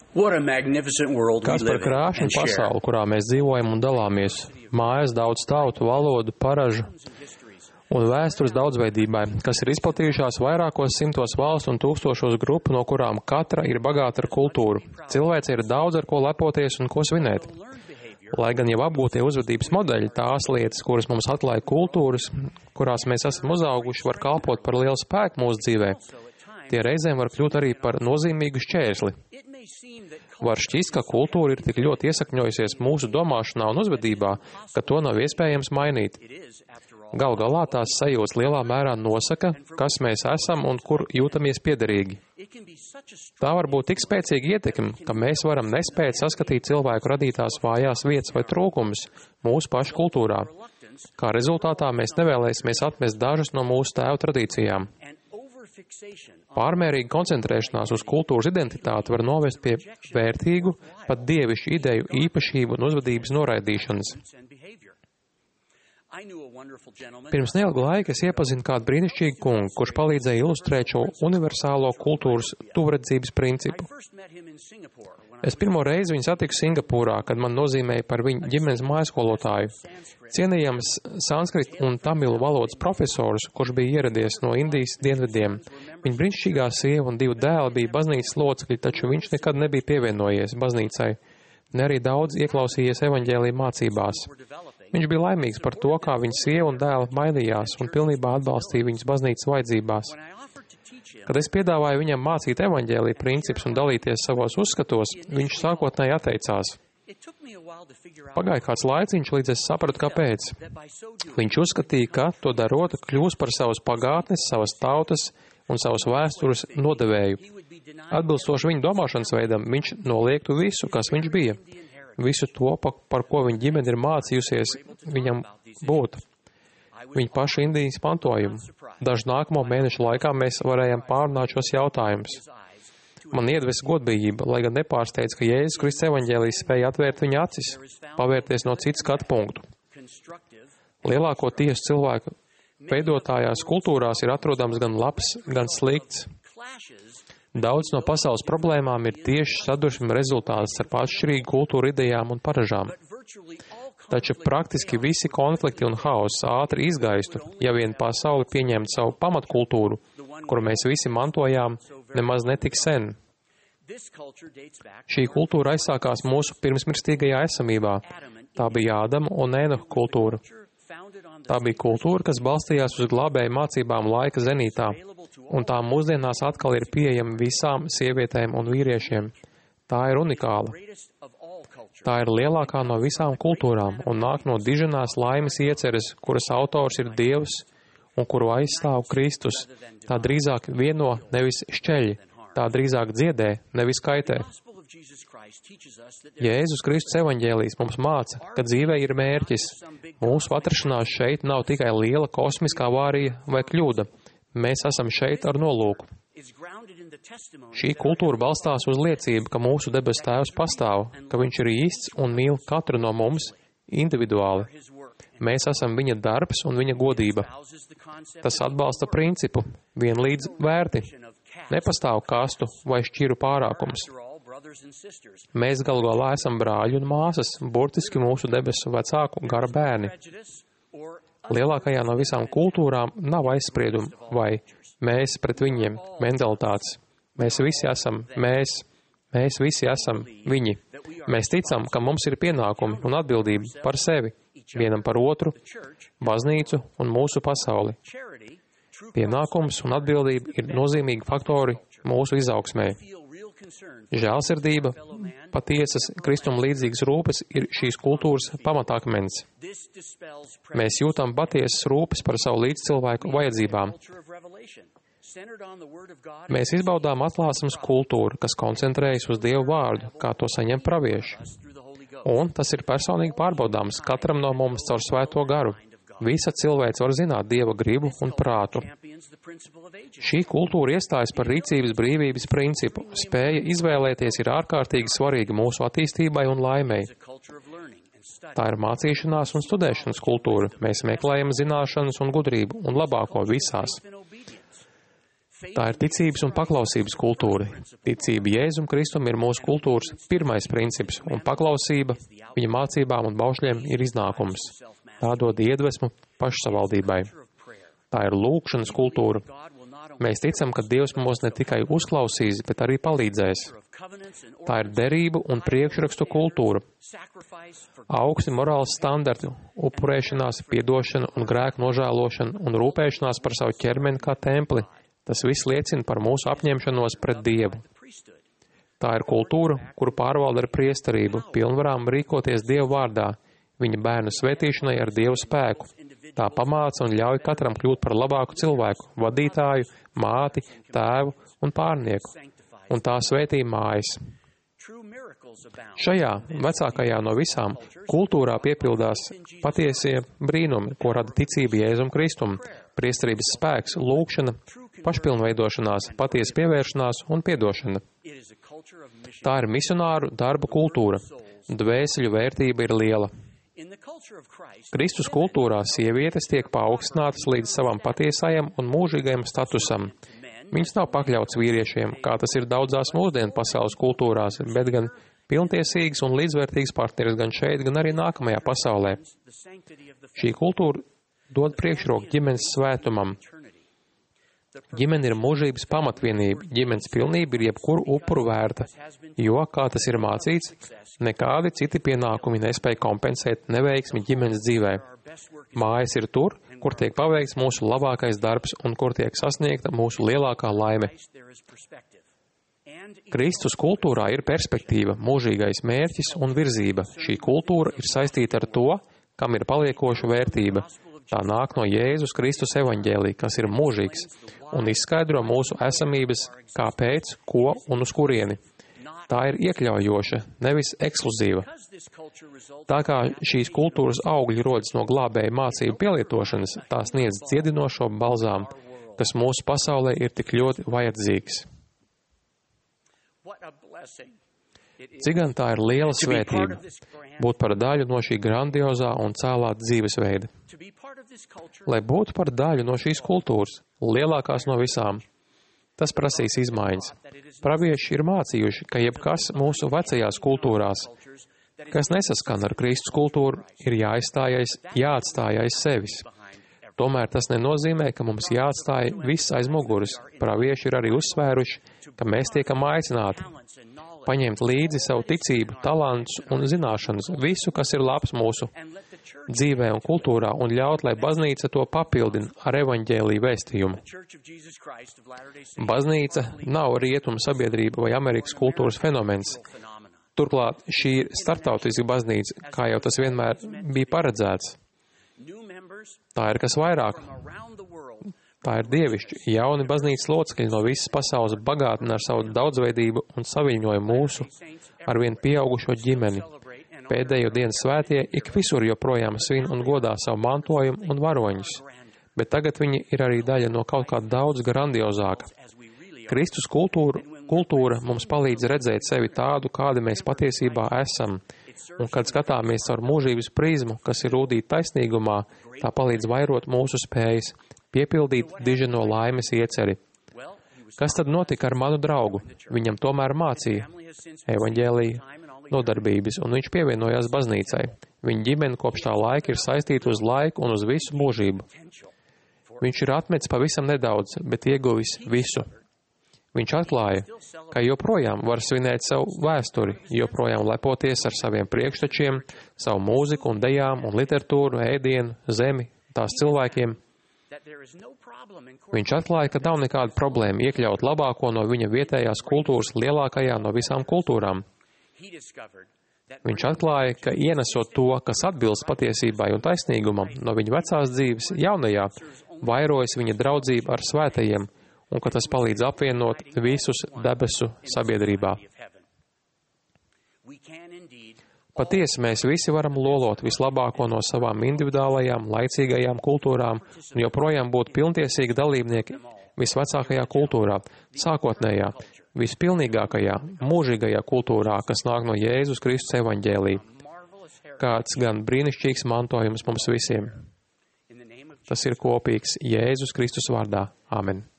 What a magnificent world we Kas par live in krāšņu and share. pasauli, kurā mēs dzīvojam un dalāmies. Mājas daudz tautu, valodu, paražu un vēstures daudzveidībai, kas ir izplatījušās vairākos simtos valstu un tūkstošos grupu, no kurām katra ir bagāta ar kultūru. Cilvēce ir daudz ar ko lepoties un ko svinēt. Lai gan jau apgūtie uzvedības modeļi, tās lietas, kuras mums atklāja kultūras, kurās mēs esam uzauguši, var kalpot par lielu spēku mūsu dzīvē. Tie reizēm var kļūt arī par nozīmīgu šķērsli. Var šķist, ka kultūra ir tik ļoti iesakņojusies mūsu domāšanā un uzvedībā, ka to nav iespējams mainīt. Gal galā tās sajūtas lielā mērā nosaka, kas mēs esam un kur jūtamies piederīgi. Tā var būt tik spēcīga ietekme, ka mēs varam nespēt saskatīt cilvēku radītās vājās vietas vai trūkumus mūsu pašu kultūrā. Kā rezultātā mēs nevēlēsimies atmest dažas no mūsu tēvu tradīcijām. Pārmērīga koncentrēšanās uz kultūras identitāti var novest pie vērtīgu, pat dievišķu ideju īpašību un uzvedības noraidīšanas. Pirms neilga laika es iepazinu kādu brīnišķīgu kungu, kurš palīdzēja ilustrēt šo universālo kultūras tuvredzības principu. Es pirmo reizi viņu satiku Singapūrā, kad man nozīmēja par viņu ģimenes mājskolotāju. Cienījams sanskrit un tamilu valodas profesors, kurš bija ieradies no Indijas dienvidiem. Viņa brīnišķīgā sieva un 2 dēli bija baznīcas locekļi, taču viņš nekad nebija pievienojies baznīcai, ne arī daudz ieklausījies evaņģēlija mācībās. Viņš bija laimīgs par to, kā viņa sieva un dēli mainījās un pilnībā atbalstīja viņas baznīcas vajadzībās. Kad es piedāvāju viņam mācīt evaņģēlija principus un dalīties savos uzskatos, viņš sākotnēji atteicās. Pagāja kāds laiciņš, līdz es sapratu, kāpēc. Viņš uzskatīja, ka to darot kļūs par savas pagātnes, savas tautas un savas vēstures nodevēju. Atbilstoši viņa domāšanas veidam, viņš noliektu visu, kas viņš bija. Visu to, par ko viņa ģimene ir mācījusies viņam būt. Viņa paša Indijas mantojumu. Dažu nākamo mēnešu laikā mēs varējām pārunāt šos jautājumus. Man iedvesa godbijība, lai gan nepārsteidz, ka Jēzus Kristus evaņģēlijs spēja atvērt viņa acis, pavērties no citas skatu punktu. Lielāko tiesu cilvēku veidotājās kultūrās ir atrodams gan labs, gan slikts. Daudz no pasaules problēmām ir tieši sadursmes rezultāts ar atšķirīgu kultūru idejām un paražām. Taču praktiski visi konflikti un hauss ātri izgaistu, ja vien pasauli pieņemtu savu pamatkultūru, kuru mēs visi mantojām nemaz netik sen. Šī kultūra aizsākās mūsu pirmsmirstīgajā esamībā. Tā bija Ādama un Ēnoha kultūra. Tā bija kultūra, kas balstījās uz glābēju mācībām laika zenītā, un tā mūsdienās atkal ir pieejama visām sievietēm un vīriešiem. Tā ir unikāla. Tā ir lielākā no visām kultūrām un nāk no diženās laimes ieceres, kuras autors ir Dievs un kuru aizstāv Kristus. Tā drīzāk vieno, nevis šķeļ. Tā drīzāk dziedē, nevis kaitē. Jēzus Kristus evaņģēlijs mums māca, ka dzīvē ir mērķis. Mūsu atrašanās šeit nav tikai liela kosmiskā avārija vai kļūda. Mēs esam šeit ar nolūku. Šī kultūra balstās uz liecību, ka mūsu debesu Tēvs pastāv, ka Viņš ir īsts un mīl katru no mums individuāli. Mēs esam Viņa darbs un Viņa godība. Tas atbalsta principu vienlīdz vērti. Nepastāv kastu vai šķiru pārākums. Mēs galu galā esam brāļi un māsas, burtiski mūsu debesu vecāku gara bērni. Lielākajā no visām kultūrām nav aizspriedumu vai mēs pret viņiem mentalitātes. Mēs visi esam viņi. Mēs ticam, ka mums ir pienākumi un atbildība par sevi, vienam par otru, baznīcu un mūsu pasauli. Pienākums un atbildība ir nozīmīgi faktori mūsu izaugsmē. Žēlsirdība, patiesas Kristuma līdzīgas rūpes ir šīs kultūras pamatakmens. Mēs jūtam patiesas rūpes par savu līdzcilvēku vajadzībām. Mēs izbaudām atklāsmes kultūru, kas koncentrējas uz Dievu vārdu, kā to saņem pravieši. Un tas ir personīgi pārbaudāms katram no mums caur svēto garu. Visa cilvēce var zināt Dieva gribu un prātu. Šī kultūra iestājas par rīcības brīvības principu. Spēja izvēlēties ir ārkārtīgi svarīga mūsu attīstībai un laimei. Tā ir mācīšanās un studēšanas kultūra. Mēs meklējam zināšanas un gudrību un labāko visās. Tā ir ticības un paklausības kultūra. Ticība Jēzum Kristum ir mūsu kultūras pirmais princips, un paklausība viņa mācībām un baušļiem ir iznākums. Tā dod iedvesmu pašsavaldībai. Tā ir lūgšanas kultūra. Mēs ticam, ka Dievs mūs ne tikai uzklausīs, bet arī palīdzēs. Tā ir derību un priekšrakstu kultūra. Augsti morāls standarti, upurēšanās, piedošana un grēku nožēlošana un rūpēšanās par savu ķermeni kā templi. Tas viss liecina par mūsu apņemšanos pret Dievu. Tā ir kultūra, kuru pārvalda ar priesterību, pilnvarām rīkoties Dievu vārdā, viņa bērnu svētīšanai ar Dievu spēku. Tā pamāca un ļauj katram kļūt par labāku cilvēku, vadītāju, māti, tēvu un pārnieku. Un tā svētī mājas. Šajā vecākajā no visām kultūrā piepildās patiesie brīnumi, ko rada ticība Jēzum Kristum, priesterības spēks, lūgšana, pašpilnveidošanās, patiesa pievēršanās un piedošana. Tā ir misionāru darba kultūra. Dvēseļu vērtība ir liela. Kristus kultūrā sievietes tiek paaugstinātas līdz savam patiesajam un mūžīgajam statusam. Viņas nav pakļauts vīriešiem, kā tas ir daudzās mūsdienu pasaules kultūrās, bet gan pilntiesīgs un līdzvērtīgs partneris gan šeit, gan arī nākamajā pasaulē. Šī kultūra dod priekšroku ģimenes svētumam. Ģimene ir mūžības pamatvienība, ģimenes pilnība ir jebkuru upuru vērta, jo, kā tas ir mācīts, nekādi citi pienākumi nespēja kompensēt neveiksmi ģimenes dzīvē. Mājas ir tur, kur tiek paveikts mūsu labākais darbs un kur tiek sasniegta mūsu lielākā laime. Kristus kultūrā ir perspektīva, mūžīgais mērķis un virzība. Šī kultūra ir saistīta ar to, kam ir paliekoša vērtība. Tā nāk no Jēzus Kristus evaņģēlī, kas ir mūžīgs, un izskaidro mūsu esamības, kāpēc, ko un uz kurieni. Tā ir iekļaujoša, nevis ekskluzīva. Tā kā šīs kultūras augļi rodas no glābēja mācību pielietošanas, tā sniedz dziedinošo balzām, kas mūsu pasaulē ir tik ļoti vajadzīgs. Cik gan tā ir liela svētība, būt par daļu no šī grandiozā un cēlā dzīvesveida. Lai būtu par daļu no šīs kultūras, lielākās no visām, tas prasīs izmaiņas. Pravieši ir mācījuši, ka jebkas mūsu vecajās kultūrās, kas nesaskan ar Kristus kultūru, ir jāatstāj aiz sevis. Tomēr tas nenozīmē, ka mums jāatstāj viss aiz muguras. Pravieši ir arī uzsvēruši, ka mēs tiekam aicināti paņemt līdzi savu ticību, talantus un zināšanas, visu, kas ir labs mūsu dzīvē un kultūrā, un ļaut, lai baznīca to papildina ar evaņģēliju vēstījumu. Baznīca nav rietuma sabiedrība vai Amerikas kultūras fenomens. Turklāt šī ir startautiska baznīca, kā jau tas vienmēr bija paredzēts. Tā ir kas vairāk. Tā ir dievišķi, jauni baznīcas locekļi no visas pasaules bagātina ar savu daudzveidību un saviņoja mūsu ar vien pieaugušo ģimeni. Pēdējo dienu svētie ik visur joprojām svin un godā savu mantojumu un varoņus, bet tagad viņi ir arī daļa no kaut kā daudz grandiozāka. Kristus kultūra mums palīdz redzēt sevi tādu, kādi mēs patiesībā esam, un kad skatāmies caur mūžības prizmu, kas ir rūdīta taisnīgumā, tā palīdz vairot mūsu spējas, piepildīt diženo laimes ieceri. Kas tad notika ar manu draugu? Viņam tomēr mācīja evaņģēlija nodarbības, un viņš pievienojās baznīcai. Viņa ģimene kopš tā laika ir saistīta uz laiku un uz visu mūžību. Viņš ir atmetis pavisam nedaudz, bet ieguvis visu. Viņš atklāja, ka joprojām var svinēt savu vēsturi, joprojām lepoties ar saviem priekštečiem, savu mūziku un dejām un literatūru, ēdienu, zemi, tās cilvēkiem. Viņš atklāja, ka nav nekāda problēma iekļaut labāko no viņa vietējās kultūras lielākajā no visām kultūrām. Viņš atklāja, ka ienesot to, kas atbilst patiesībai un taisnīgumam no viņa vecās dzīves jaunajā, vairojas viņa draudzība ar svētajiem, un ka tas palīdz apvienot visus debesu sabiedrībā. Patiesi mēs visi varam lolot vislabāko no savām individuālajām, laicīgajām kultūrām un joprojām būt pilntiesīgi dalībnieki visvecākajā kultūrā, sākotnējā, vispilnīgākajā, mūžīgajā kultūrā, kas nāk no Jēzus Kristus evaņģēlī. Kāds gan brīnišķīgs mantojums mums visiem. Tas ir kopīgs Jēzus Kristus vārdā. Āmen.